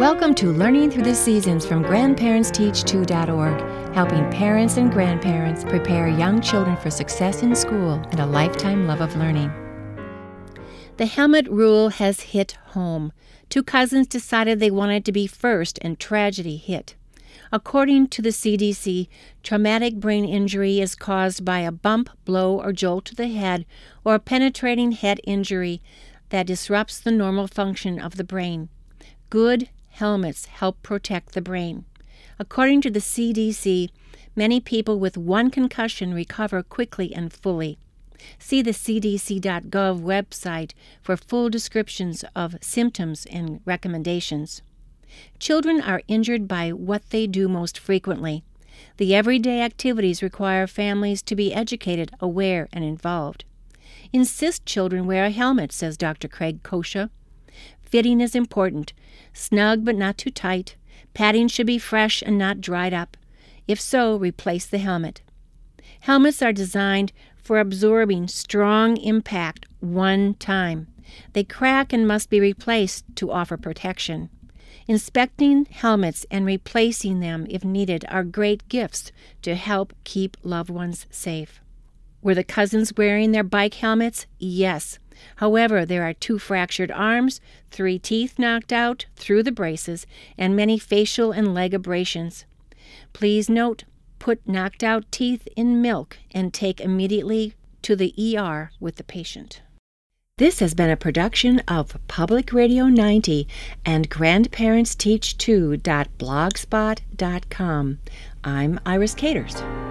Welcome to Learning Through the Seasons from GrandparentsTeach2.org, helping parents and grandparents prepare young children for success in school and a lifetime love of learning. The helmet rule has hit home. Two cousins decided they wanted to be first, and tragedy hit. According to the CDC, traumatic brain injury is caused by a bump, blow, or jolt to the head or a penetrating head injury that disrupts the normal function of the brain. Good helmets help protect the brain. According to the CDC, many people with one concussion recover quickly and fully. See the cdc.gov website for full descriptions of symptoms and recommendations. Children are injured by what they do most frequently. The everyday activities require families to be educated, aware, and involved. Insist children wear a helmet, says Dr. Craig Kosha. Fitting is important. Snug but not too tight. Padding should be fresh and not dried up. If so, replace the helmet. Helmets are designed for absorbing strong impact one time. They crack and must be replaced to offer protection. Inspecting helmets and replacing them if needed are great gifts to help keep loved ones safe. Were the cousins wearing their bike helmets? Yes. However, there are 2 fractured arms, 3 teeth knocked out through the braces, and many facial and leg abrasions. Please note, put knocked out teeth in milk and take immediately to the ER with the patient. This has been a production of Public Radio 90 and GrandparentsTeach2.blogspot.com. I'm Iris Caters.